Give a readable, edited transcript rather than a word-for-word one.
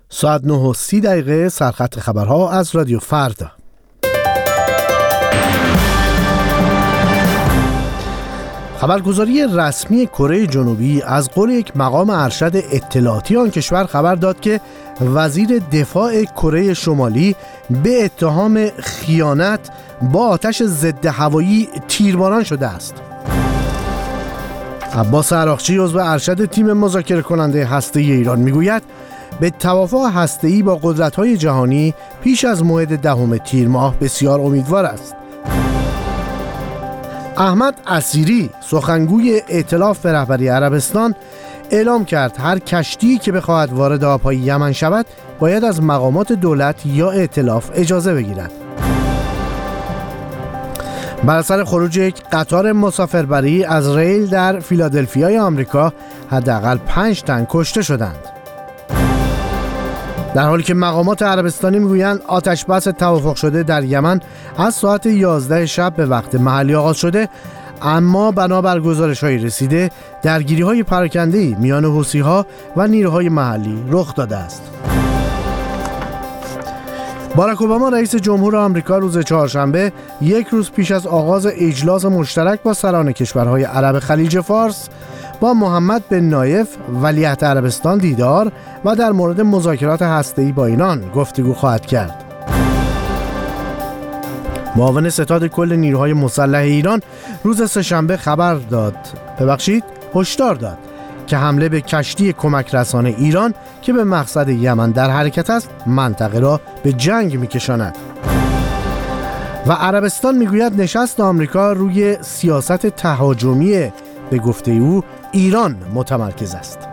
ساعت 9:30 سرخط خبرها از رادیو فردا. خبرگزاری رسمی کره جنوبی از قول یک مقام ارشد اطلاعاتی آن کشور خبر داد که وزیر دفاع کره شمالی به اتهام خیانت با آتش ضد هوایی تیرباران شده است. عباس عراقچی عضو ارشد تیم مذاکره کننده هسته‌ای ایران میگوید به توافق هسته‌ای با قدرت‌های جهانی پیش از موعد 10 تیر ماه بسیار امیدوار است. احمد اسیری سخنگوی ائتلاف به رهبری عربستان اعلام کرد هر کشتی که بخواهد وارد آب‌های یمن شود باید از مقامات دولت یا ائتلاف اجازه بگیرد. بر اثر خروج یک قطار مسافربری از ریل در فیلادلفیای آمریکا حداقل 5 تن کشته شدند. در حالی که مقامات عربستانی میگویند آتش بس توافق شده در یمن از ساعت 11 شب به وقت محلی آغاز شده، اما بنابر گزارش‌های رسیده درگیری‌های پراکنده‌ای میان حوثی‌ها و نیروهای محلی رخ داده است. باراک اوباما رئیس جمهور آمریکا روز چهارشنبه، یک روز پیش از آغاز اجلاس مشترک با سران کشورهای عرب خلیج فارس، با محمد بن نایف ولیعهد عربستان دیدار و در مورد مذاکرات هسته‌ای با ایران گفتگو خواهد کرد. معاون ستاد کل نیروهای مسلح ایران روز سه‌شنبه هشدار داد که حمله به کشتی کمک رسانه ایران که به مقصد یمن در حرکت است منطقه را به جنگ می‌کشاند. و عربستان میگوید نشست آمریکا روی سیاست تهاجمی به گفته او ایران متمرکز است.